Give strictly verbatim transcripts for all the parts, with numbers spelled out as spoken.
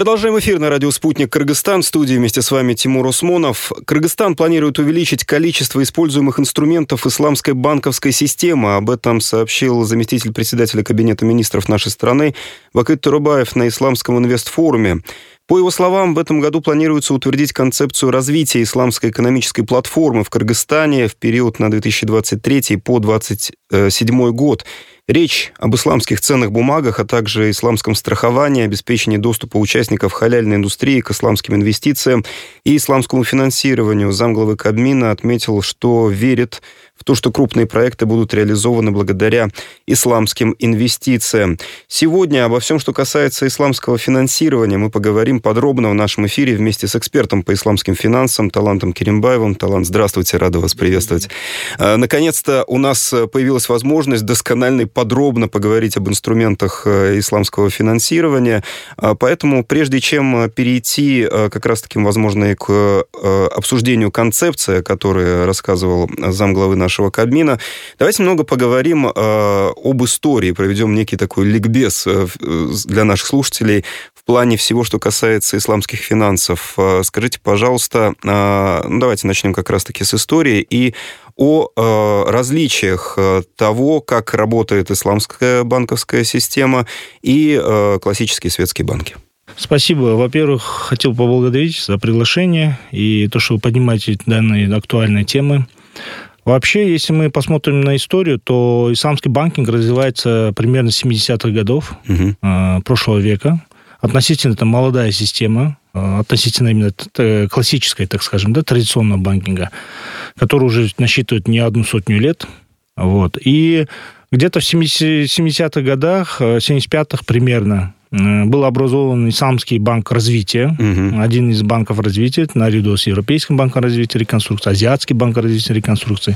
Продолжаем эфир на радио «Спутник Кыргызстан». В студии вместе с вами Тимур Усмонов. Кыргызстан планирует увеличить количество используемых инструментов исламской банковской системы. Об этом сообщил заместитель председателя Кабинета министров нашей страны Вакыт Турубаев на Исламском инвестфоруме. По его словам, в этом году планируется утвердить концепцию развития исламской экономической платформы в Кыргызстане в период на две тысячи двадцать третий по две тысячи двадцать седьмой год. Речь об исламских ценных бумагах, а также исламском страховании, обеспечении доступа участников халяльной индустрии к исламским инвестициям и исламскому финансированию. Замглавы Кабмина отметил, что верит в то, что крупные проекты будут реализованы благодаря исламским инвестициям. Сегодня обо всем, что касается исламского финансирования, мы поговорим подробно в нашем эфире вместе с экспертом по исламским финансам Талантом Керимбаевым. Талант, здравствуйте, рада вас приветствовать. Наконец-то у нас появилась возможность досконально и подробно поговорить об инструментах исламского финансирования. Поэтому, прежде чем перейти как раз-таки, возможно, и к обсуждению концепции, о которой рассказывал замглавы нашего Кабмина, давайте много поговорим э, об истории, проведем некий такой ликбез э, для наших слушателей в плане всего, что касается исламских финансов. Э, скажите, пожалуйста, э, ну, давайте начнем как раз-таки с истории и о э, различиях э, того, как работает исламская банковская система и э, классические светские банки. Спасибо. Во-первых, хотел поблагодарить за приглашение и то, что вы поднимаете данные актуальные темы. Вообще, если мы посмотрим на историю, то исламский банкинг развивается примерно с семидесятых годов угу. э, прошлого века. Относительно это молодая система, э, относительно именно классической, так скажем, да, традиционного банкинга, который уже насчитывает не одну сотню лет. Вот. И где-то в семидесятых годах, в семьдесят пятых примерно, был образован Исламский банк развития, угу. один из банков развития, наряду с Европейским банком развития и реконструкции, Азиатский банк развития и реконструкции.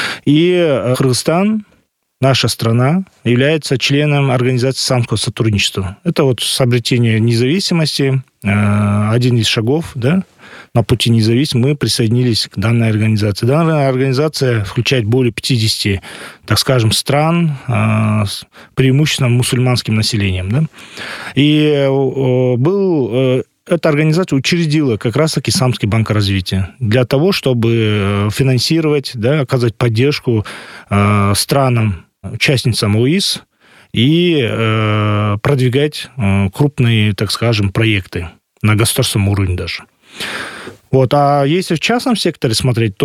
И Кыргызстан, наша страна, является членом Организации исламского сотрудничества. Это вот с обретения независимости, один из шагов, да, на пути независимости мы присоединились к данной организации. Данная организация включает более пятидесяти, так скажем, стран э, с преимущественно мусульманским населением. Да? И э, был, э, эта организация учредила как раз-таки Исламский банк развития для того, чтобы финансировать, да, оказывать поддержку э, странам, участницам ОИС и э, продвигать э, крупные, так скажем, проекты на государственном уровне даже. Вот. А если в частном секторе смотреть,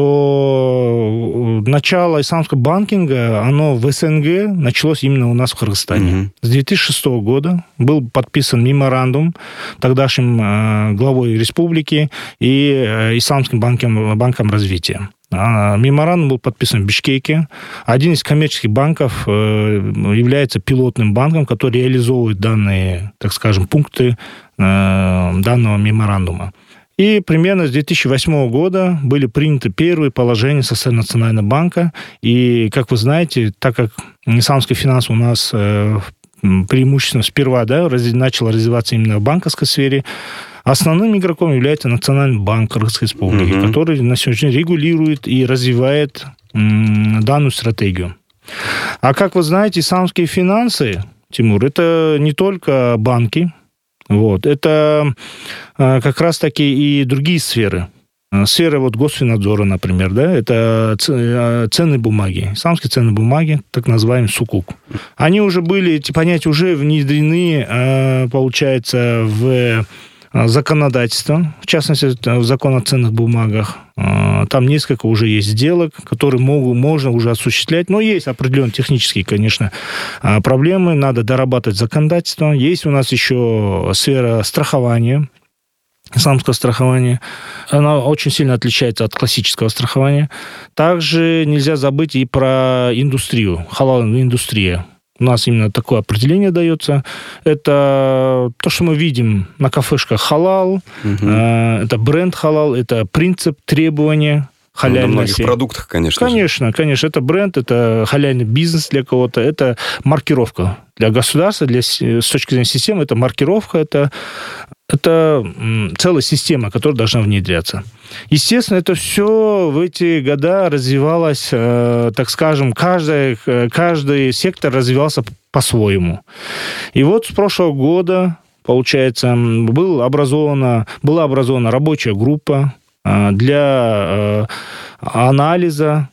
то начало исламского банкинга, оно в СНГ началось именно у нас в Кыргызстане. Mm-hmm. С две тысячи шестого года был подписан меморандум тогдашним э, главой республики и э, Исламским банком, банком развития. А меморандум был подписан в Бишкеке. Один из коммерческих банков э, является пилотным банком, который реализовывает данные, так скажем, пункты э, данного меморандума. И примерно с две тысячи восьмого года были приняты первые положения со стороны Национального банка. И, как вы знаете, так как исламский финанс у нас э, преимущественно сперва, да, раз, начал развиваться именно в банковской сфере, основным игроком является Национальный банк Кыргызской Республики, mm-hmm. который на сегодняшний день регулирует и развивает м, данную стратегию. А как вы знаете, исламские финансы, Тимур, это не только банки. Вот. Это э, как раз-таки и другие сферы. Сфера вот госфинадзора, например, да, это ценные бумаги, исламские ценные бумаги, так называемый сукук. Они уже были, эти понятия уже внедрены, э, получается, в законодательство, в частности, в закон о ценных бумагах. Там несколько уже есть сделок, которые могут, можно уже осуществлять. Но есть определенные технические, конечно, проблемы. Надо дорабатывать законодательство. Есть у нас еще сфера страхования, исламского страхования. Она очень сильно отличается от классического страхования. Также нельзя забыть и про индустрию, халаловую индустрию. У нас именно такое определение дается. Это то, что мы видим на кафешках халал, угу. Это бренд халал, это принцип требования халяльности. Ну, на многих продуктах, конечно. Конечно, же. конечно. Это бренд, это халяльный бизнес для кого-то, это маркировка. Для государства, для, с точки зрения системы, это маркировка, это, это целая система, которая должна внедряться. Естественно, это все в эти годы развивалось, э, так скажем, каждый, каждый сектор развивался по-своему. И вот с прошлого года получается, был образована, была образована рабочая группа для анализа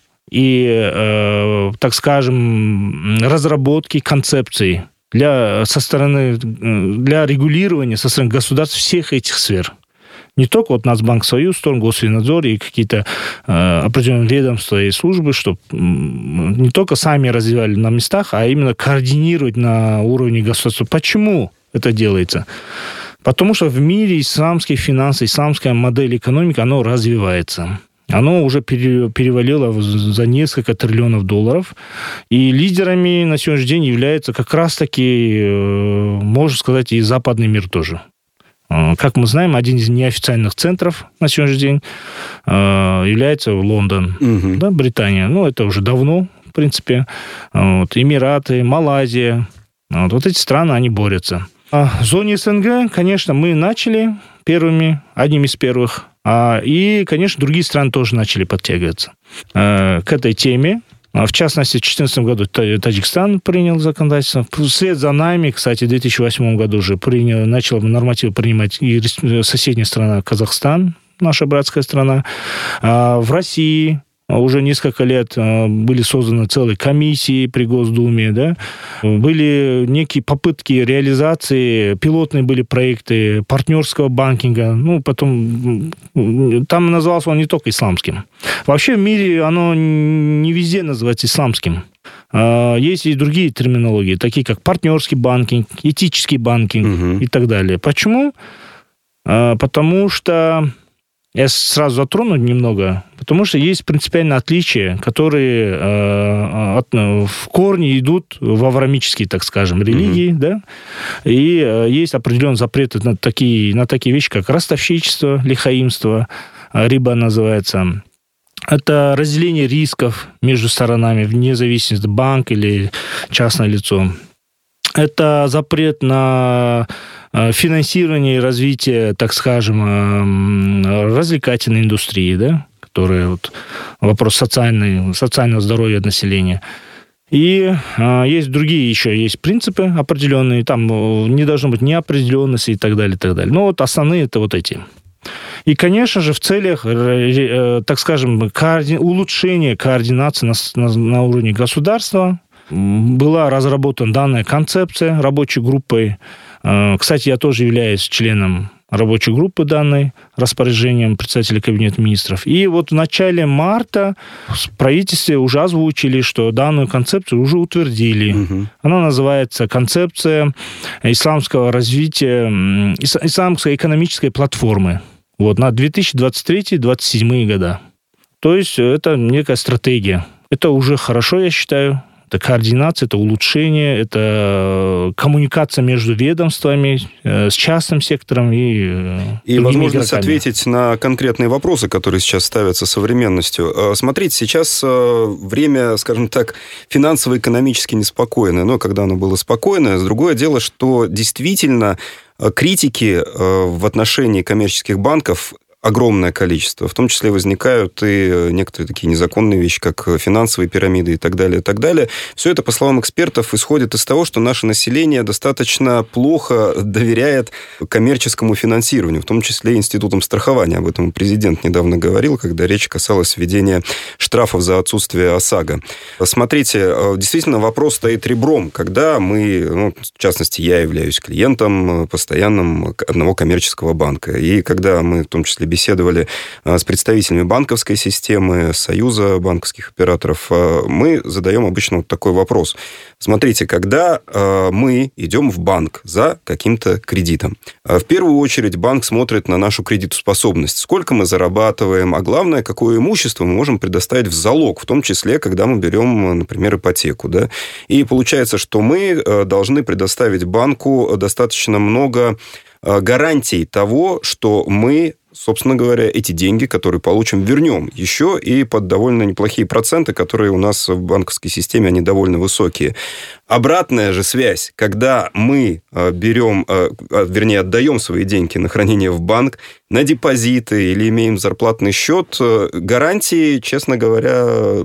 и, так скажем, разработки концепций для, со стороны, для регулирования со стороны государств всех этих сфер. Не только вот Нацбанк в свою сторону, Госфинадзор и какие-то э, определенные ведомства и службы, чтобы не только сами развивали на местах, а именно координировать на уровне государства. Почему это делается? Потому что в мире исламские финансы, исламская модель экономики, оно развивается. Оно уже перевалило за несколько триллионов долларов. И лидерами на сегодняшний день является как раз-таки, можно сказать, и западный мир тоже. Как мы знаем, один из неофициальных центров на сегодняшний день является Лондон, угу. да, Британия. Ну, это уже давно, в принципе. Вот, Эмираты, Малайзия. Вот, вот эти страны, они борются. А в зоне СНГ, конечно, мы начали первыми, одним из первых. И, конечно, другие страны тоже начали подтягиваться к этой теме. В частности, в две тысячи четырнадцатом году Таджикистан принял законодательство. Вслед за нами, кстати, в две тысячи восьмом году уже принял, начал нормативы принимать и соседняя страна Казахстан, наша братская страна. В России уже несколько лет были созданы целые комиссии при Госдуме, да? Были некие попытки реализации, пилотные были проекты партнерского банкинга. Ну, потом, там назывался он не только исламским. Вообще в мире оно не везде называется исламским. Есть и другие терминологии, такие как партнерский банкинг, этический банкинг угу. и так далее. Почему? Потому что... Я сразу затрону немного, потому что есть принципиальные отличия, которые э, от, в корне идут в авраамические, так скажем, религии, mm-hmm. да, и э, есть определенные запреты на такие, на такие вещи, как ростовщичество, лихаимство, риба называется. Это разделение рисков между сторонами, вне зависимости, банк или частное лицо. Это запрет на финансирование и развитие, так скажем, развлекательной индустрии, да, которая вот, вопрос социальный, социального здоровья населения. И а, есть другие еще, есть принципы определенные, там не должно быть неопределенности и так далее, и так далее. Но вот основные это вот эти. И, конечно же, в целях, так скажем, коорди... улучшения координации на, на, на уровне государства была разработана данная концепция рабочей группой. Кстати, я тоже являюсь членом рабочей группы данной, распоряжением председателя Кабинета министров. И вот в начале марта в правительстве уже озвучили, что данную концепцию уже утвердили. Угу. Она называется «Концепция исламского развития, исламской экономической платформы» вот, на две тысячи двадцать третий — две тысячи двадцать седьмой года. То есть это некая стратегия. Это уже хорошо, я считаю. Это координация, это улучшение, это коммуникация между ведомствами, с частным сектором и И возможность игроками. Ответить на конкретные вопросы, которые сейчас ставятся современностью. Смотрите, сейчас время, скажем так, финансово-экономически неспокойное. Но когда оно было спокойное, другое дело, что действительно критики в отношении коммерческих банков огромное количество. В том числе возникают и некоторые такие незаконные вещи, как финансовые пирамиды и так далее, и так далее. Все это, по словам экспертов, исходит из того, что наше население достаточно плохо доверяет коммерческому финансированию, в том числе и институтам страхования. Об этом президент недавно говорил, когда речь касалась введения штрафов за отсутствие ОСАГО. Смотрите, действительно вопрос стоит ребром, когда мы, ну, в частности, я являюсь клиентом постоянным одного коммерческого банка, и когда мы, в том числе, беседовали с представителями банковской системы, Союза банковских операторов, мы задаем обычно вот такой вопрос. Смотрите, когда мы идем в банк за каким-то кредитом, в первую очередь банк смотрит на нашу кредитоспособность, сколько мы зарабатываем, а главное, какое имущество мы можем предоставить в залог, в том числе, когда мы берем, например, ипотеку. Да? И получается, что мы должны предоставить банку достаточно много гарантий того, что мы, собственно говоря, эти деньги, которые получим, вернем. Еще и под довольно неплохие проценты, которые у нас в банковской системе, они довольно высокие. Обратная же связь, когда мы берем, вернее, отдаем свои деньги на хранение в банк, на депозиты или имеем зарплатный счет, гарантии, честно говоря,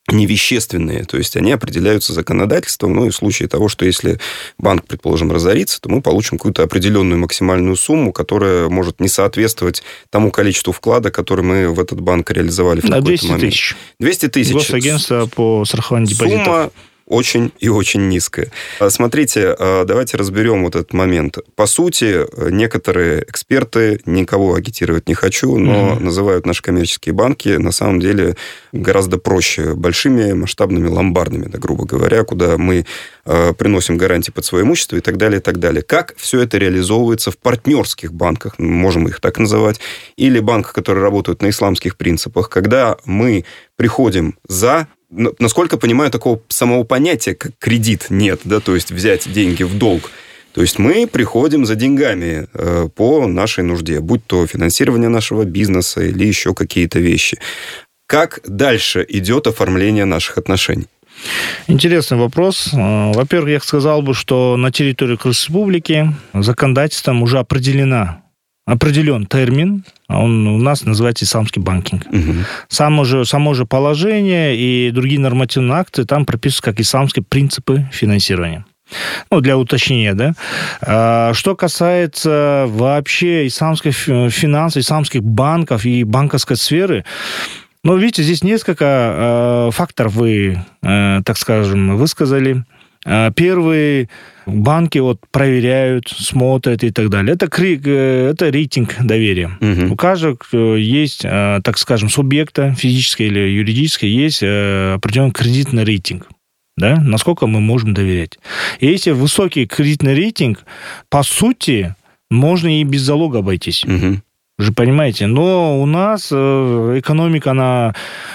невещественные, то есть они определяются законодательством, ну и в случае того, что если банк, предположим, разорится, то мы получим какую-то определенную максимальную сумму, которая может не соответствовать тому количеству вклада, который мы в этот банк реализовали в какой-то двести момент. тысяч. двести тысяч. Госагентство по страхованию депозитов. Сумма очень и очень низкая. Смотрите, давайте разберем вот этот момент. По сути, некоторые эксперты, никого агитировать не хочу, но mm-hmm. называют наши коммерческие банки на самом деле гораздо проще большими масштабными ломбардами, да, грубо говоря, куда мы приносим гарантии под свое имущество и так далее, и так далее. Как все это реализовывается в партнерских банках, можем их так называть, или банках, которые работают на исламских принципах, когда мы приходим за... Насколько понимаю, такого самого понятия, как кредит, нет, да, то есть взять деньги в долг. То есть мы приходим за деньгами э, по нашей нужде, будь то финансирование нашего бизнеса или еще какие-то вещи. Как дальше идет оформление наших отношений? Интересный вопрос. Во-первых, я сказал бы, что на территории Кыргызской Республики законодательством уже определена определен термин, он у нас называется исламский банкинг. Угу. Само же, само же положение и другие нормативные акты там прописывают как исламские принципы финансирования. Ну, для уточнения, да. А, что касается вообще исламских финансов, исламских банков и банковской сферы, ну, видите, здесь несколько э, факторов вы, э, так скажем, высказали. Первые банки вот проверяют, смотрят и так далее. Это, это рейтинг доверия. Угу. У каждого есть, так скажем, субъекта, физическое или юридическое, есть определенный кредитный рейтинг. Да? Насколько мы можем доверять. И если высокий кредитный рейтинг, по сути, можно и без залога обойтись. Угу. Вы же понимаете, но у нас экономика, она,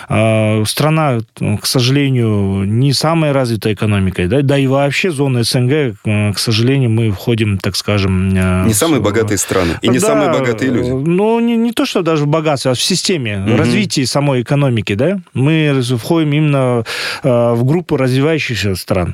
страна, к сожалению, не самая развитая экономика, да, да и вообще зона СНГ, к сожалению, мы входим, так скажем... Не в... самые богатые страны и не да, самые богатые люди. Ну, не, не то, что даже в богатстве, а в системе угу. развития самой экономики, да, мы входим именно в группу развивающихся стран.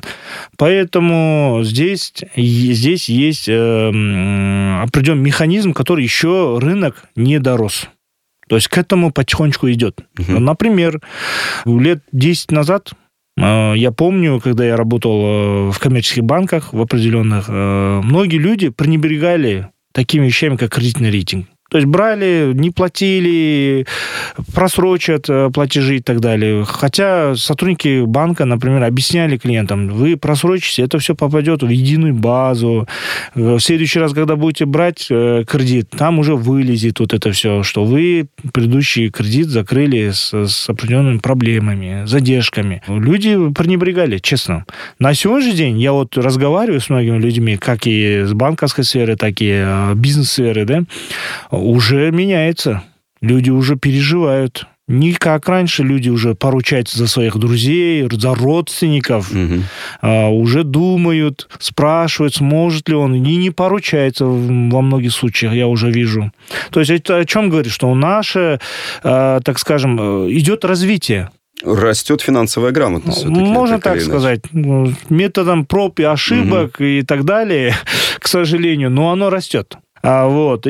Поэтому здесь, здесь есть определенный механизм, который еще рынок не дорос. То есть к этому потихонечку идет. Угу. Например, лет десять назад, я помню, когда я работал в коммерческих банках, в определенных, многие люди пренебрегали такими вещами, как кредитный рейтинг. То есть брали, не платили, просрочат платежи и так далее. Хотя сотрудники банка, например, объясняли клиентам, вы просрочите, это все попадет в единую базу. В следующий раз, когда будете брать кредит, там уже вылезет вот это все, что вы предыдущий кредит закрыли с, с определенными проблемами, задержками. Люди пренебрегали, честно. На сегодняшний день я вот разговариваю с многими людьми, как и с банковской сферы, так и бизнес-сферы, да, уже меняется. Люди уже переживают. Не как раньше, люди уже поручаются за своих друзей, за родственников. Угу. А, уже думают, спрашивают, сможет ли он. И не поручается во многих случаях, я уже вижу. То есть это о чем говорит? Что наше, а, так скажем, идет развитие. Растет финансовая грамотность. Можно так, так сказать. Методом проб и ошибок угу. и так далее, к сожалению, но оно растет. А, вот.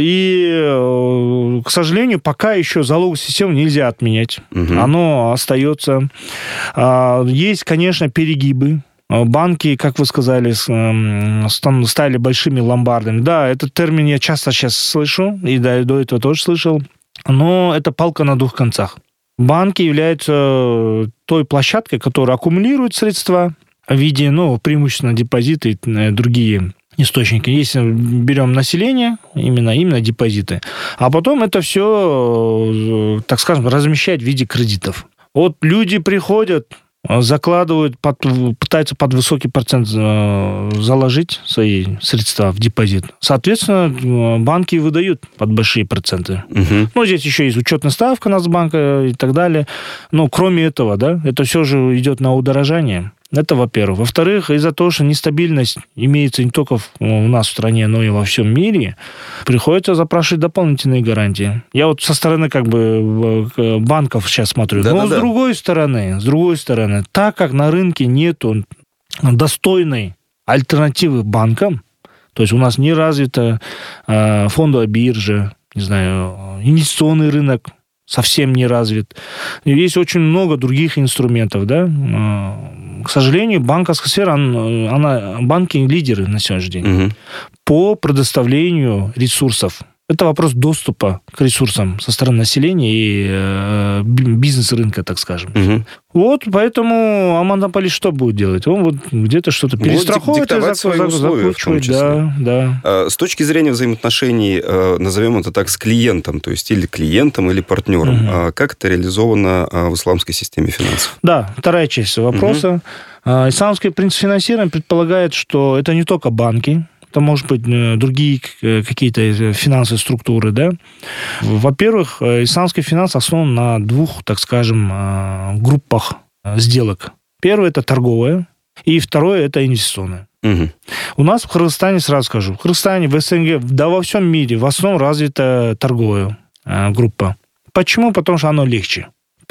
И, к сожалению, пока еще залоговую систему нельзя отменять. Угу. Оно остается. А, есть, конечно, перегибы. Банки, как вы сказали, стали большими ломбардами. Да, этот термин я часто сейчас слышу, и до, до этого тоже слышал. Но это палка на двух концах. Банки являются той площадкой, которая аккумулирует средства в виде, ну, преимущественно депозиты и другие источники. Если берем население, именно, именно депозиты, а потом это все, так скажем, размещать в виде кредитов. Вот люди приходят, закладывают, под, пытаются под высокий процент заложить свои средства в депозит. Соответственно, банки выдают под большие проценты. Угу. Ну, здесь еще есть учетная ставка Нацбанка и так далее. Но кроме этого, да, это все же идет на удорожание. Это, во-первых. Во-вторых, из-за того, что нестабильность имеется не только у нас в стране, но и во всем мире, приходится запрашивать дополнительные гарантии. Я вот со стороны как бы банков сейчас смотрю. Да, но да, с да. другой стороны, с другой стороны, так как на рынке нету достойной альтернативы банкам, то есть у нас не развита фондовая биржа, не знаю, инвестиционный рынок, совсем не развит. Есть очень много других инструментов, да. К сожалению, банковская сфера, она, она банки лидеры на сегодняшний день угу. по предоставлению ресурсов. Это вопрос доступа к ресурсам со стороны населения и э, бизнес-рынка, так скажем. Угу. Вот, поэтому а монополист что будет делать? Он вот где-то что-то перестраховывает и зак- свои условия, в том числе. Да, да. С точки зрения взаимоотношений, назовем это так, с клиентом, то есть или клиентом, или партнером, угу. как это реализовано в исламской системе финансов? Да, вторая часть вопроса. Угу. Исламский принцип финансирования предполагает, что это не только банки, это, может быть, другие какие-то финансовые структуры, да. Во-первых, исламский финанс основан на двух, так скажем, группах сделок. Первое – это торговая, и второе – это инвестиционная. Угу. У нас в Кыргызстане, сразу скажу, в Кыргызстане, в СНГ, да во всем мире в основном развита торговая группа. Почему? Потому что оно легче.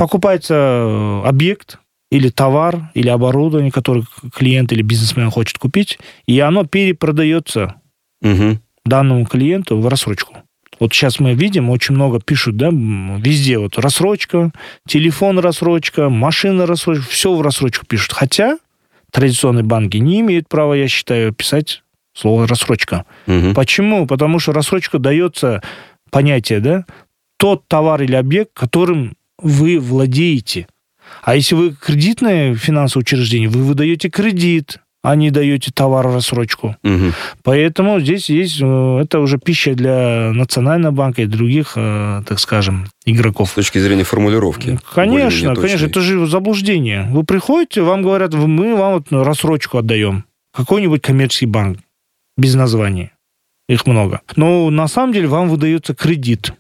Покупается объект, или товар, или оборудование, которое клиент или бизнесмен хочет купить, и оно перепродается угу. данному клиенту в рассрочку. Вот сейчас мы видим, очень много пишут, да, везде вот рассрочка, телефон рассрочка, машина рассрочка, все в рассрочку пишут. Хотя традиционные банки не имеют права, я считаю, писать слово рассрочка. Угу. Почему? Потому что рассрочка дается понятие, да, тот товар или объект, которым вы владеете. А если вы кредитное финансовое учреждение, вы выдаете кредит, а не даете товар в рассрочку. Угу. Поэтому здесь есть, это уже пища для Национального банка и других, так скажем, игроков. С точки зрения формулировки. Конечно, конечно, это же заблуждение. Вы приходите, вам говорят, мы вам вот рассрочку отдаем. Какой-нибудь коммерческий банк, без названия. Их много. Но на самом деле вам выдается кредит.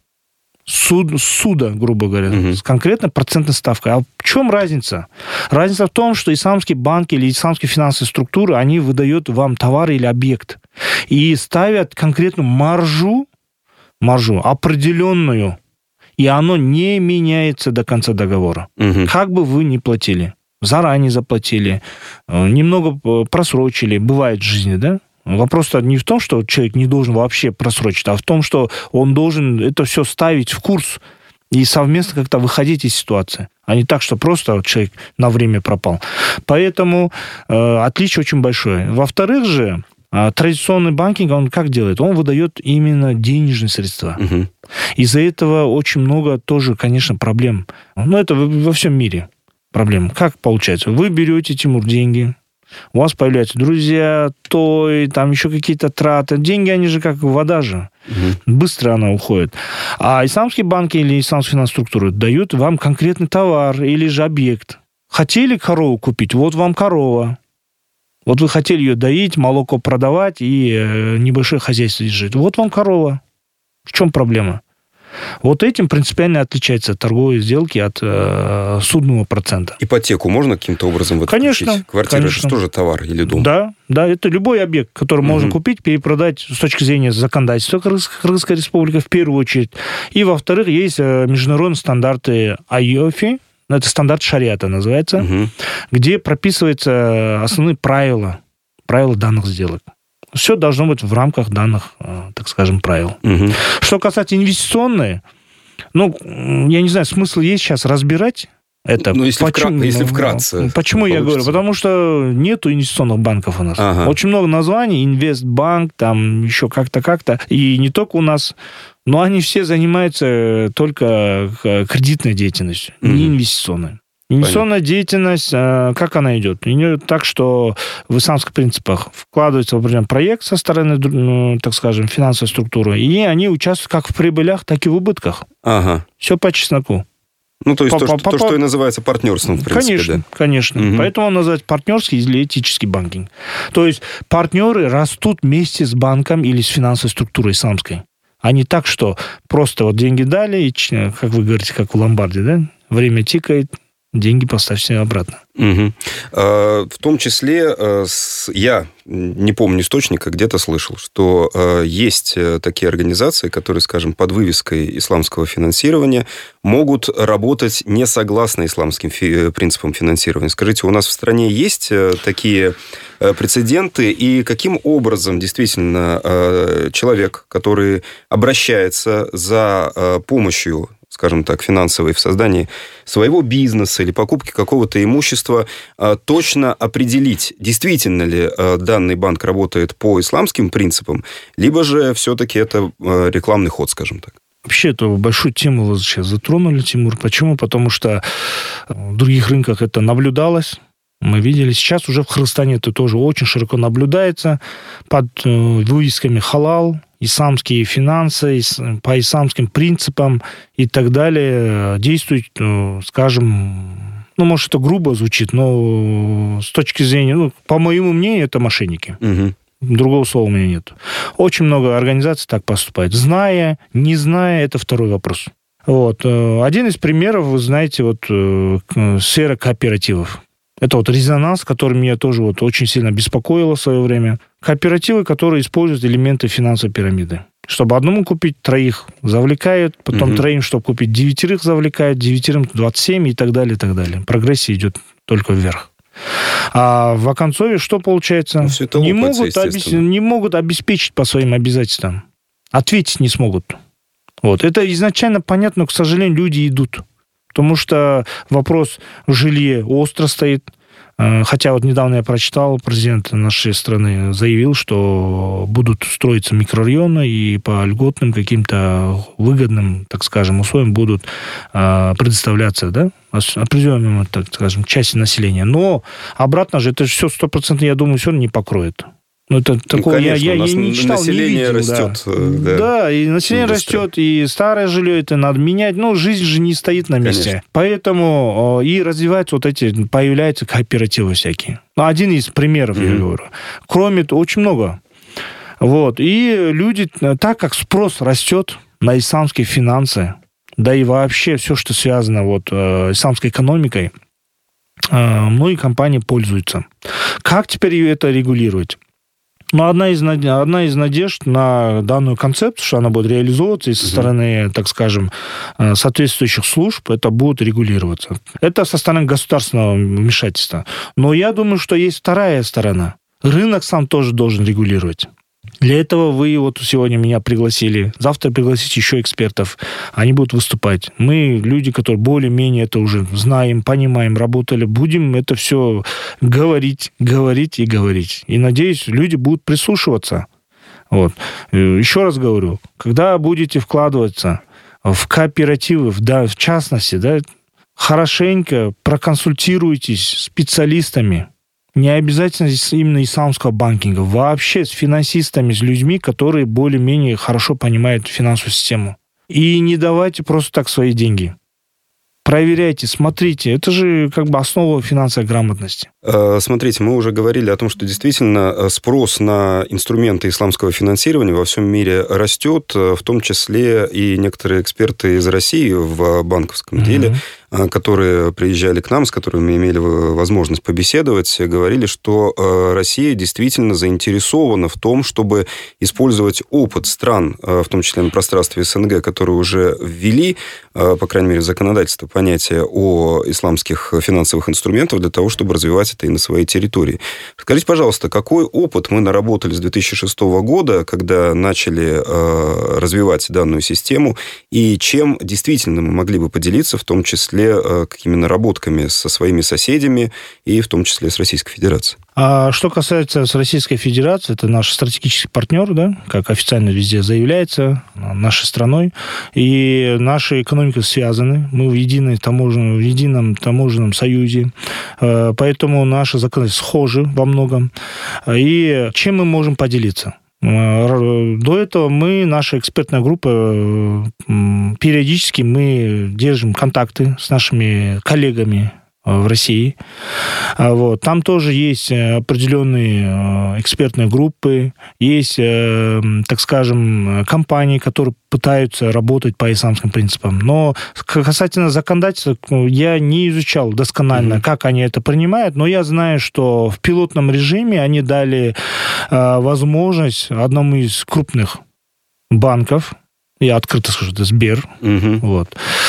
Суд, суда, грубо говоря, угу. с конкретной процентной ставкой. А в чем разница? Разница в том, что исламские банки или исламские финансовые структуры, они выдают вам товар или объект и ставят конкретную маржу, маржу определенную, и оно не меняется до конца договора. Угу. Как бы вы ни платили, заранее заплатили, немного просрочили, бывает в жизни, да? Вопрос-то не в том, что человек не должен вообще просрочить, а в том, что он должен это все ставить в курс и совместно как-то выходить из ситуации, а не так, что просто человек на время пропал. Поэтому э, отличие очень большое. Во-вторых же, э, традиционный банкинг, он как делает? Он выдает именно денежные средства. Угу. Из-за этого очень много тоже, конечно, проблем. Но это во всем мире проблем. Как получается? Вы берете, Тимур, деньги, у вас появляются друзья, той, там еще какие-то траты. Деньги, они же как вода же. Угу. Быстро она уходит. А исламские банки или исламские финансовые структуры дают вам конкретный товар или же объект. Хотели корову купить? Вот вам корова. Вот вы хотели ее доить, молоко продавать и э, небольшое хозяйство держать. Вот вам корова. В чем проблема? Вот этим принципиально отличаются торговые сделки от э, судного процента. Ипотеку можно каким-то образом в это конечно, включить? Квартира конечно. же тоже товар или дом? Да, да, это любой объект, который угу. можно купить, перепродать с точки зрения законодательства Кыргызской республики в первую очередь. И, во-вторых, есть международные стандарты ай о эф и, это стандарт шариата называется, угу. где прописываются основные правила, правила данных сделок. Все должно быть в рамках данных, так скажем, правил. Угу. Что касается инвестиционной, ну, я не знаю, смысл есть сейчас разбирать это. Ну, если, почему, вкра... если вкратце. Почему я говорю? Потому что нету инвестиционных банков у нас. Ага. Очень много названий, инвестбанк, там еще как-то, как-то. И не только у нас, но они все занимаются только кредитной деятельностью, угу. не инвестиционной. Инвестиционная Понятно. деятельность, как она идет? Идет так, что в исламских принципах вкладывается в определенный проект со стороны, ну, так скажем, финансовой структуры, и они участвуют как в прибылях, так и в убытках. Ага. Все по чесноку. Ну, то есть то, что, то, что и называется партнерством, в принципе, конечно, да? Конечно, угу. Поэтому он называется партнерский или этический банкинг. То есть партнеры растут вместе с банком или с финансовой структурой исламской. А не так, что просто вот деньги дали, и, как вы говорите, как в ломбарде, да? Время тикает, деньги поставьте обратно. Угу. В том числе я не помню источника, где-то слышал, что есть такие организации, которые, скажем, под вывеской исламского финансирования могут работать не согласно исламским принципам финансирования. Скажите, у нас в стране есть такие прецеденты, и каким образом действительно человек, который обращается за помощью скажем так, финансовой в создании своего бизнеса или покупке какого-то имущества, точно определить, действительно ли данный банк работает по исламским принципам, либо же все-таки это рекламный ход, скажем так? Вообще, эту большую тему вы сейчас затронули, Тимур. Почему? Потому что в других рынках это наблюдалось. Мы видели, сейчас уже в Кыргызстане это тоже очень широко наблюдается под вывесками халал, исламские финансы, по исламским принципам и так далее. Действуют, скажем, ну, может, это грубо звучит, но с точки зрения, ну, по моему мнению, это мошенники. Угу. Другого слова у меня нет. Очень много организаций так поступает. Зная, не зная, это второй вопрос. Вот. Один из примеров, вы знаете, вот сфера кооперативов. Это вот резонанс, который меня тоже вот очень сильно беспокоило в свое время. Кооперативы, которые используют элементы финансовой пирамиды. Чтобы одному купить, троих завлекают, потом угу. троим, чтобы купить девятерых, завлекают, девятерым двадцать семь и так далее, и так далее. Прогрессия идет только вверх. А в оконцове что получается? Ну, не, могут обес... не могут обеспечить по своим обязательствам. Ответить не смогут. Вот. Это изначально понятно, но, к сожалению, люди идут. Потому что вопрос в жилье остро стоит. Хотя вот недавно я прочитал, президент нашей страны заявил, что будут строиться микрорайоны и по льготным каким-то выгодным, так скажем, условиям будут предоставляться, да, определенному, так скажем, части населения. Но обратно же это все сто процентов, я думаю, все равно не покроет. Ну, это такое, ну, конечно, я, я, я не читал, население не видел, растет. Да. Да. да, и население быстро растет, и старое жилье это надо менять. Ну, жизнь же не стоит на месте. Конечно. Поэтому и развиваются вот эти, появляются кооперативы всякие. Ну, один из примеров, mm-hmm. я говорю. Кроме того, очень много. Вот. И люди, так как спрос растет на исламские финансы, да и вообще все, что связано вот, э, с исламской экономикой, э, многие компании пользуются. Как теперь это регулировать? Но одна из, одна из надежд на данную концепцию, что она будет реализовываться и со стороны, так скажем, соответствующих служб, это будет регулироваться. Это со стороны государственного вмешательства. Но я думаю, что есть вторая сторона. Рынок сам тоже должен регулировать. Для этого вы вот сегодня меня пригласили. Завтра пригласите еще экспертов. Они будут выступать. Мы, люди, которые более-менее это уже знаем, понимаем, работали, будем это все говорить, говорить и говорить. И, надеюсь, люди будут прислушиваться. Вот. Еще раз говорю, когда будете вкладываться в кооперативы, да, в частности, да, хорошенько проконсультируйтесь с специалистами. Не обязательно именно исламского банкинга. Вообще с финансистами, с людьми, которые более-менее хорошо понимают финансовую систему. И не давайте просто так свои деньги. Проверяйте, смотрите. Это же как бы основа финансовой грамотности. Смотрите, мы уже говорили о том, что действительно спрос на инструменты исламского финансирования во всем мире растет, в том числе и некоторые эксперты из России в банковском mm-hmm. деле, которые приезжали к нам, с которыми мы имели возможность побеседовать, говорили, что Россия действительно заинтересована в том, чтобы использовать опыт стран, в том числе на пространстве СНГ, которые уже ввели, по крайней мере, в законодательство понятие о исламских финансовых инструментах для того, чтобы развивать это и на своей территории. Скажите, пожалуйста, какой опыт мы наработали с две тысячи шестого года, когда начали развивать данную систему, и чем действительно мы могли бы поделиться, в том числе какими наработками со своими соседями и в том числе с Российской Федерацией? А что касается с Российской Федерации, это наш стратегический партнер, да, как официально везде заявляется, нашей страной, и наши экономики связаны, мы в, единой таможенном, в едином таможенном союзе, поэтому наши законы схожи во многом. И чем мы можем поделиться? До этого мы, наша экспертная группа, периодически мы держим контакты с нашими коллегами в России. Вот. Там тоже есть определенные экспертные группы, есть, так скажем, компании, которые пытаются работать по исламским принципам. Но касательно законодательства, я не изучал досконально, mm-hmm. как они это принимают, но я знаю, что в пилотном режиме они дали возможность одному из крупных банков, я открыто скажу, это Сбер. Угу. Вот.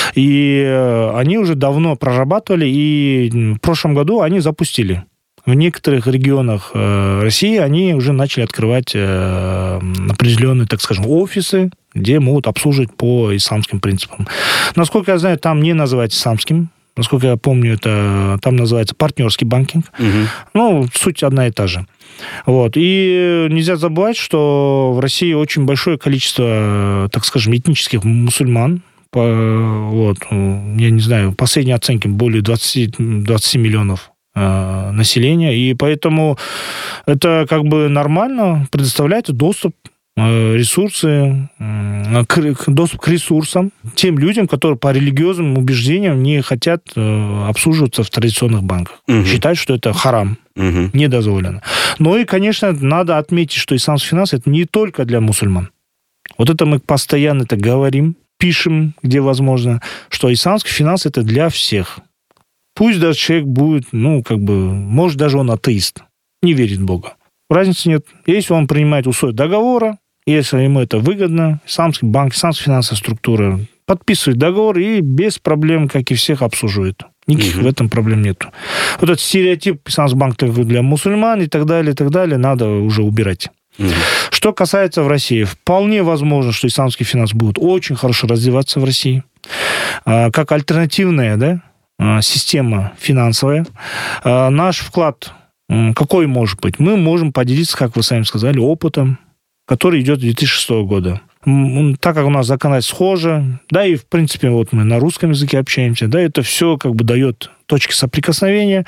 И они уже давно прорабатывали, и в прошлом году они запустили. В некоторых регионах России они уже начали открывать определенные, так скажем, офисы, где могут обслуживать по исламским принципам. Насколько я знаю, там не называется исламским. Насколько я помню, это там называется партнерский банкинг. Угу. Ну, суть одна и та же. Вот. И нельзя забывать, что в России очень большое количество, так скажем, этнических мусульман. По, вот, я не знаю, последние оценки более двадцать, двадцать миллионов э, населения. И поэтому это как бы нормально предоставляет доступ ресурсы, доступ к ресурсам тем людям, которые по религиозным убеждениям не хотят обслуживаться в традиционных банках. Угу. Считают, что это харам, угу. недозволено. Но и, конечно, надо отметить, что исламский финанс – это не только для мусульман. Вот это мы постоянно это говорим, пишем, где возможно, что исламский финанс – это для всех. Пусть даже человек будет, ну, как бы, может, даже он атеист, не верит в Бога. Разницы нет. Если он принимает условия договора, если ему это выгодно, исламский банк, исламская финансовая структура подписывает договор и без проблем, как и всех, обслуживает. Никаких угу. в этом проблем нету. Вот этот стереотип исламский банк для мусульман и так далее, и так далее, надо уже убирать. Угу. Что касается в России, вполне возможно, что исламский финанс будет очень хорошо развиваться в России. Как альтернативная, да, система финансовая. Наш вклад какой может быть? Мы можем поделиться, как вы сами сказали, опытом, который идет с две тысячи шестого года. Так как у нас законодательство схоже, да, и, в принципе, вот мы на русском языке общаемся, да, это все как бы дает точки соприкосновения.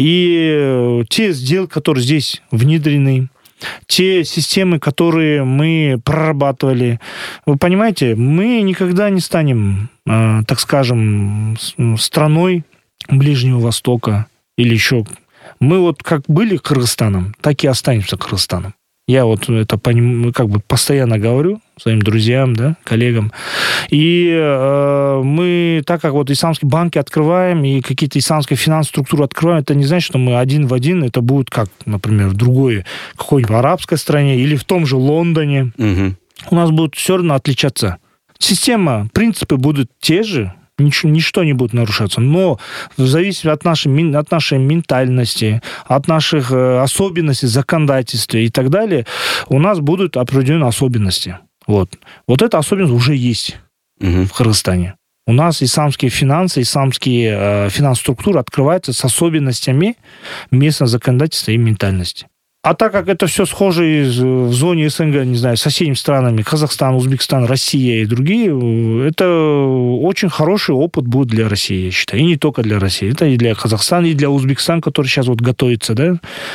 И те сделки, которые здесь внедрены, те системы, которые мы прорабатывали, вы понимаете, мы никогда не станем, так скажем, страной Ближнего Востока или еще... Мы вот как были Кыргызстаном, так и останемся Кыргызстаном. Я вот это как бы постоянно говорю своим друзьям, да, коллегам. И э, мы, так как вот исламские банки открываем и какие-то исламские финансовые структуры открываем, это не значит, что мы один в один, это будет как, например, в другой какой-нибудь арабской стране или в том же Лондоне. Угу. У нас будут все равно отличаться. Система, принципы будут те же, Ничего, ничто не будет нарушаться. Но в зависимости от нашей, от нашей ментальности, от наших особенностей законодательства и так далее, у нас будут определенные особенности. Вот, вот эта особенность уже есть угу. в Кыргызстане. У нас исламские финансы, исламские э, финансовые структуры открываются с особенностями местного законодательства и ментальности. А так как это все схоже в зоне СНГ, не знаю, с соседними странами, Казахстан, Узбекистан, Россия и другие, это очень хороший опыт будет для России, я считаю. И не только для России. Это и для Казахстана, и для Узбекистана, который сейчас вот готовится, да,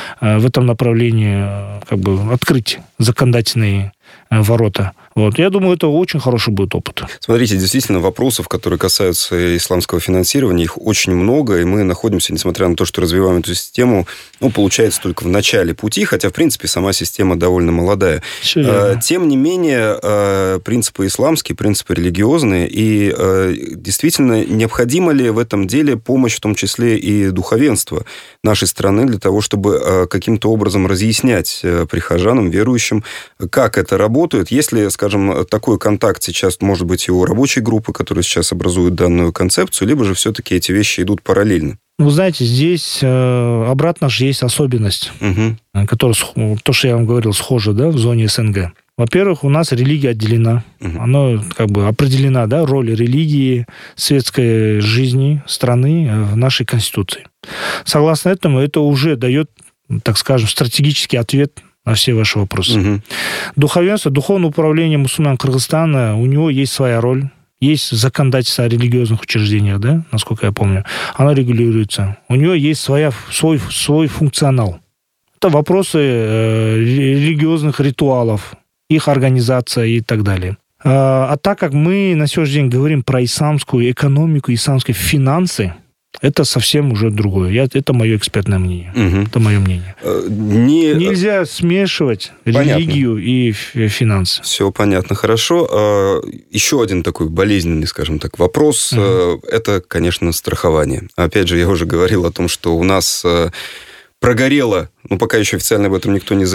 в этом направлении как бы открыть законодательные ворота. Вот. Я думаю, это очень хороший будет опыт. Смотрите, действительно, вопросов, которые касаются исламского финансирования, их очень много, и мы находимся, несмотря на то, что развиваем эту систему, ну, получается, только в начале пути, хотя, в принципе, сама система довольно молодая. Все Тем не менее, принципы исламские, принципы религиозные, и действительно, необходима ли в этом деле помощь, в том числе и духовенства нашей страны, для того, чтобы каким-то образом разъяснять прихожанам, верующим, как это работает, если, скажем, такой контакт сейчас может быть и у рабочей группы, которая сейчас образует данную концепцию, либо же все-таки эти вещи идут параллельно? Вы знаете, здесь э, обратно же есть особенность, угу. которая, то, что я вам говорил, схожа, да, в зоне СНГ. Во-первых, у нас религия отделена. Угу. Она как бы определена, да, роль религии, светской жизни страны в нашей Конституции. Согласно этому, это уже дает, так скажем, стратегический ответ на все ваши вопросы. Угу. Духовенство, духовное управление мусульман Кыргызстана, у него есть своя роль. Есть законодательство о религиозных учреждениях, да, насколько я помню. Оно регулируется. У него есть своя, свой, свой функционал. Это вопросы э, религиозных ритуалов, их организация и так далее. А, а так как мы на сегодняшний день говорим про исламскую экономику, исламские финансы, это совсем уже другое. Я, это мое экспертное мнение. Угу. Это мое мнение. Не... Нельзя смешивать понятно. Религию и финансы. Все понятно, хорошо. Еще один такой болезненный, скажем так, вопрос. Угу. Это, конечно, страхование. Опять же, я уже говорил о том, что у нас прогорело, ну, пока еще официально об этом никто не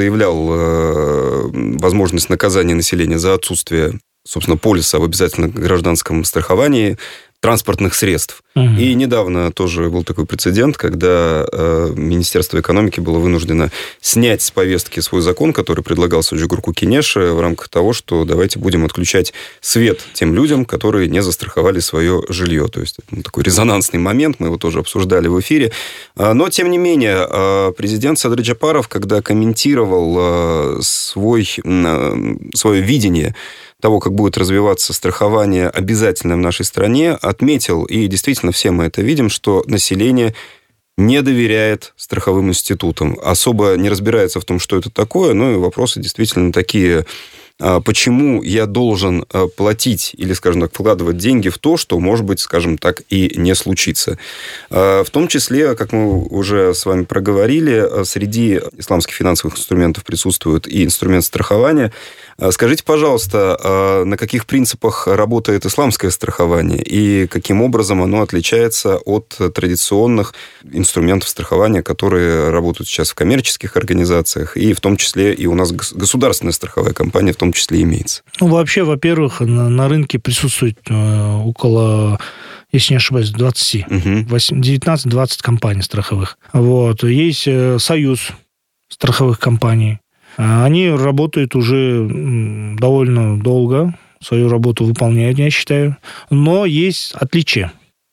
заявлял, возможность наказания населения за отсутствие, собственно, полиса в обязательном гражданском страховании. транспортных средств. Угу. И недавно тоже был такой прецедент, когда э, Министерство экономики было вынуждено снять с повестки свой закон, который предлагал Соцжигурку Кенеше в рамках того, что давайте будем отключать свет тем людям, которые не застраховали свое жилье. То есть это такой резонансный момент, мы его тоже обсуждали в эфире. Но, тем не менее, президент Садыр Джапаров, когда комментировал свой, свое видение того, как будет развиваться страхование обязательно в нашей стране, отметил, и действительно все мы это видим, что население не доверяет страховым институтам, особо не разбирается в том, что это такое, но и вопросы действительно такие: почему я должен платить или, скажем так, вкладывать деньги в то, что, может быть, скажем так, и не случится. В том числе, как мы уже с вами проговорили, среди исламских финансовых инструментов присутствует и инструмент страхования. Скажите, пожалуйста, на каких принципах работает исламское страхование и каким образом оно отличается от традиционных инструментов страхования, которые работают сейчас в коммерческих организациях, и в том числе и у нас государственная страховая компания в том числе имеется? Ну, вообще, во-первых, на, на рынке присутствует э, около, если не ошибаюсь, двадцать, угу. девятнадцать-двадцать компаний страховых. Вот. Есть э, союз страховых компаний. Они работают уже довольно долго, свою работу выполняют, я считаю. Но есть отличия.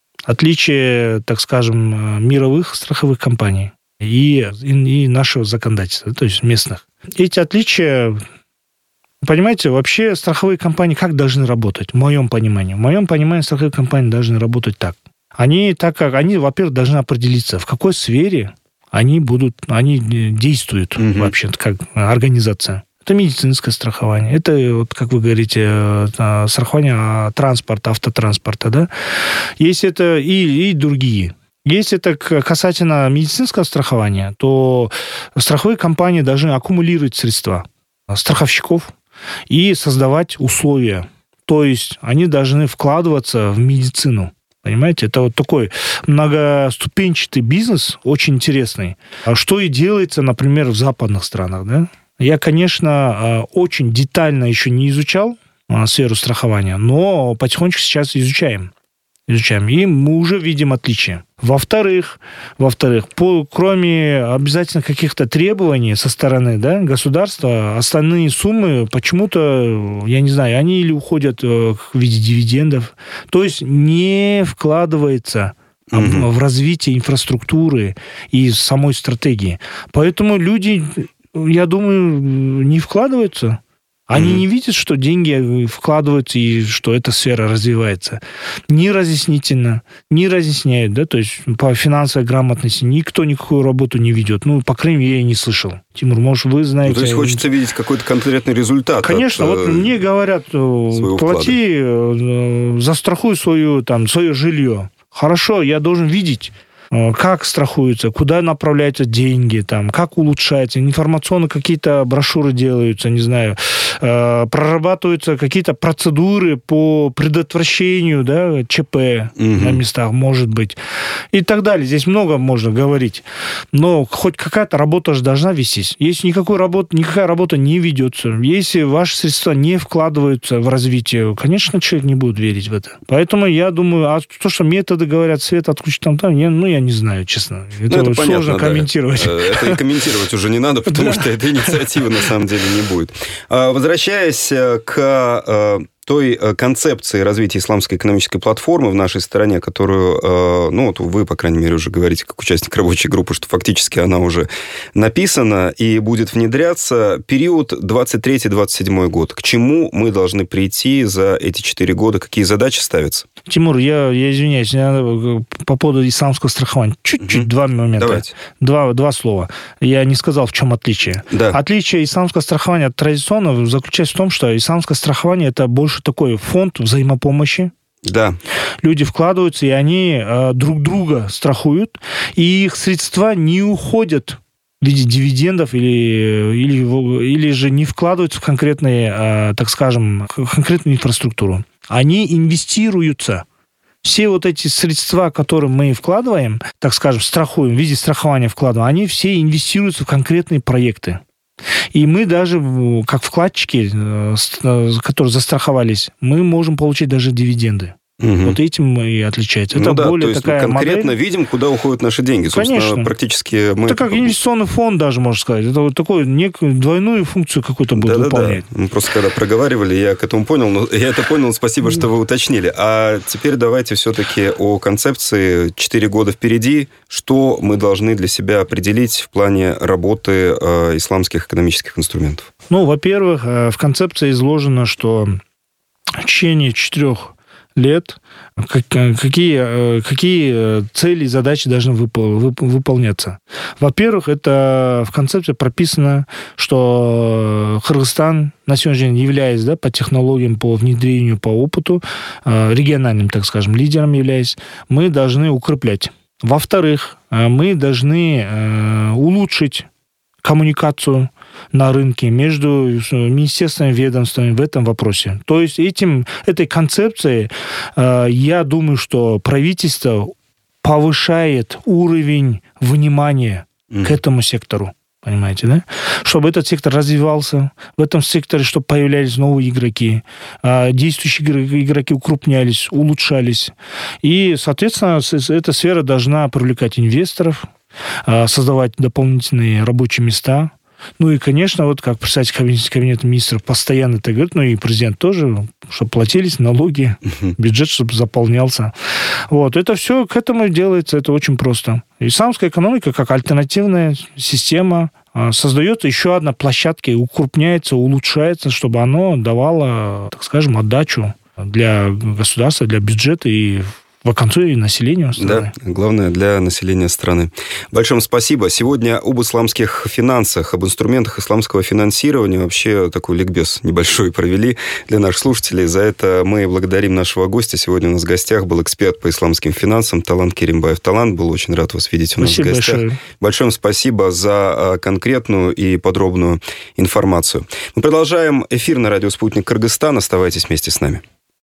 Отличия, так скажем, мировых страховых компаний и, и, и нашего законодательства, то есть местных. Эти отличия, понимаете, вообще страховые компании как должны работать, в моем понимании? В моем понимании страховые компании должны работать так. Они, так как, они, во-первых, должны определиться, в какой сфере они будут, они действуют угу. вообще как организация. Это медицинское страхование, это, вот, как вы говорите, страхование транспорта, автотранспорта, да. Есть это и, и другие. Если это касательно медицинского страхования, то страховые компании должны аккумулировать средства страховщиков и создавать условия. То есть они должны вкладываться в медицину. Понимаете, это вот такой многоступенчатый бизнес, очень интересный. Что и делается, например, в западных странах, да? Я, конечно, очень детально еще не изучал сферу страхования, но потихонечку сейчас изучаем. Изучаем, и мы уже видим отличия. Во-вторых, во-вторых, по, кроме обязательно каких-то требований со стороны, да, государства, остальные суммы почему-то, я не знаю, они или уходят в виде дивидендов, то есть не вкладывается угу. в, в развитие инфраструктуры и самой стратегии. Поэтому люди, я думаю, не вкладываются. Они mm-hmm. не видят, что деньги вкладываются и что эта сфера развивается. Ни разъяснительно, не разъясняют, да, то есть по финансовой грамотности никто никакую работу не ведет. Ну, по крайней мере, я не слышал. Тимур, может, вы знаете... Ну, то есть хочется видеть какой-то конкретный результат. Конечно, от, вот мне говорят, плати, вклада. Застрахуй свою, там, свое жилье. Хорошо, я должен видеть, как страхуются, куда направляются деньги, там, как улучшается, информационно какие-то брошюры делаются, не знаю, э, прорабатываются какие-то процедуры по предотвращению, да, ЧП угу. на местах, может быть, и так далее. Здесь много можно говорить, но хоть какая-то работа же должна вестись. Если никакой работы, никакая работа не ведется, если ваши средства не вкладываются в развитие, конечно, человек не будет верить в это. Поэтому я думаю, а то, что методы говорят, свет отключить там, там, я, ну, я не знаю, честно. Это, ну, это сложно понятно, комментировать. Да. Это и комментировать уже не надо, потому что этой инициативы на самом деле не будет. Возвращаясь к той концепции развития исламской экономической платформы в нашей стране, которую, ну, вот вы, по крайней мере, уже говорите, как участник рабочей группы, что фактически она уже написана и будет внедряться, период двадцать третий - двадцать седьмой год. К чему мы должны прийти за эти четыре года? Какие задачи ставятся? Тимур, я, я извиняюсь, я по поводу исламского страхования. Чуть-чуть угу. два момента. Давайте. Два, два слова. Я не сказал, в чем отличие. Да. Отличие исламского страхования от традиционного заключается в том, что исламское страхование – это больше такой фонд взаимопомощи. Да. Люди вкладываются, и они э, друг друга страхуют, и их средства не уходят в виде дивидендов или, или, или же не вкладываются в конкретные, э, так скажем, конкретную инфраструктуру. Они инвестируются. Все вот эти средства, которые мы вкладываем, так скажем, страхуем, в виде страхования вкладываем, они все инвестируются в конкретные проекты. И мы даже, как вкладчики, которые застраховались, мы можем получить даже дивиденды. Угу. Вот этим и отличается. Это ну да, более то есть такая конкретно модель. видим, куда уходят наши деньги. Собственно, Конечно. Практически мы... Это как инвестиционный фонд даже, можно сказать. Это вот такую некую двойную функцию какую-то будет да, выполнять. Да, да. Мы просто когда проговаривали, я к этому понял. Но я это понял, спасибо, что вы уточнили. А теперь давайте все-таки о концепции. Четыре года впереди. Что мы должны для себя определить в плане работы э, исламских экономических инструментов? Ну, во-первых, в концепции изложено, что в течение четырех лет какие, какие цели и задачи должны выполняться. Во-первых, это в концепции прописано, что Кыргызстан на сегодняшний день, являясь да, по технологиям, по внедрению, по опыту, региональным, так скажем, лидером являясь, мы должны укреплять. Во-вторых, мы должны улучшить коммуникацию на рынке между министерствами, ведомствами в этом вопросе. То есть этим, этой концепцией, я думаю, что правительство повышает уровень внимания mm. к этому сектору. Понимаете, да? Чтобы этот сектор развивался, в этом секторе, чтобы появлялись новые игроки, действующие игроки укрупнялись, улучшались. И, соответственно, эта сфера должна привлекать инвесторов, создавать дополнительные рабочие места. Ну и, конечно, вот как представитель кабинета, кабинета министров постоянно это говорит, ну и президент тоже, чтобы платились налоги, бюджет, чтобы заполнялся. Вот, это все к этому делается, это очень просто. Исламская экономика, как альтернативная система, создает еще одна площадка, укрупняется, улучшается, чтобы оно давало, так скажем, отдачу для государства, для бюджета и в конце и населению страны. Да, главное для населения страны. Большое спасибо. Сегодня об исламских финансах, об инструментах исламского финансирования вообще такой ликбез небольшой провели для наших слушателей. За это мы благодарим нашего гостя. Сегодня у нас в гостях был эксперт по исламским финансам Талант Керимбаев. Талант, был очень рад вас видеть у нас спасибо в гостях. Большое. Большое спасибо за конкретную и подробную информацию. Мы продолжаем эфир на радио «Спутник Кыргызстан». Оставайтесь вместе с нами.